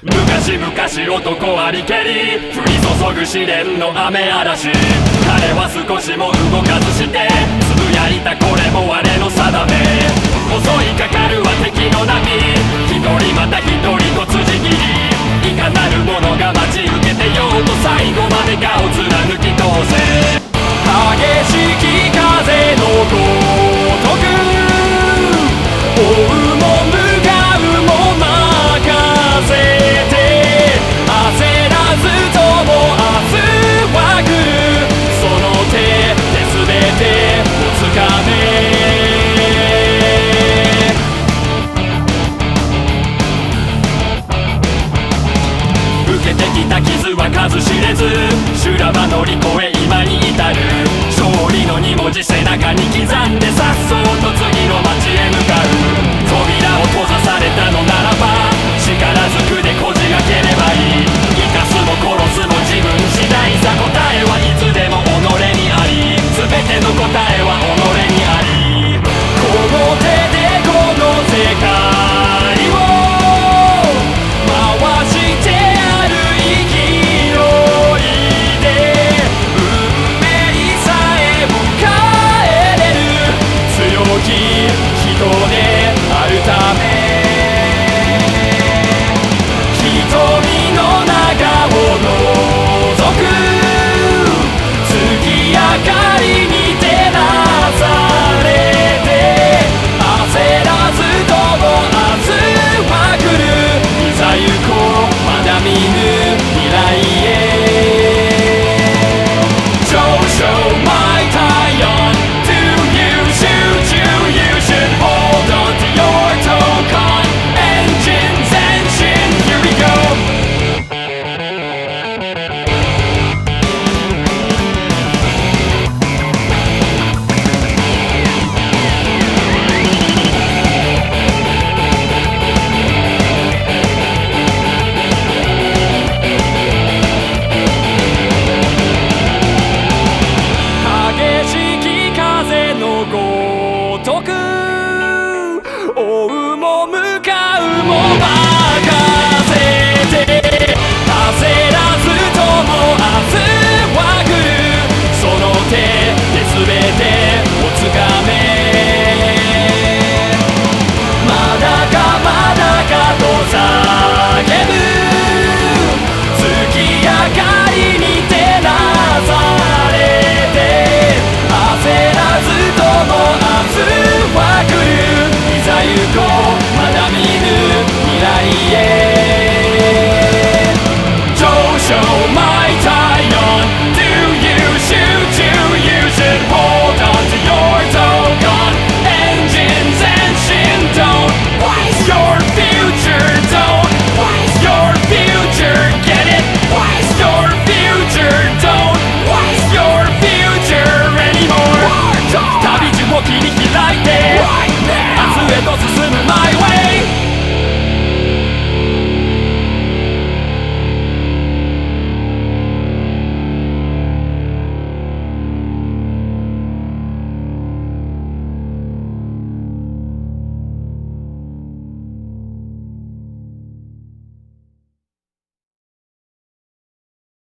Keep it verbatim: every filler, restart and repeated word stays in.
昔々男ありけり降り注ぐ試練の雨嵐、彼は少しも動かずしてつぶやいた、これも我の定め。襲いかかるは敵の波、一人また一人と辻斬り、いかなる者が待ち受けてようと最後まで我を貫き通せ。激しき風のごとく追うも向かうも任せて、焦らずとも明日は来る、その手で全てをつかめ。受けてきた傷は数知れず、修羅場乗り越え今に至る、勝利のに文字背中に刻んで、さっそうと次の街へ向かう。扉を閉ざされたのならば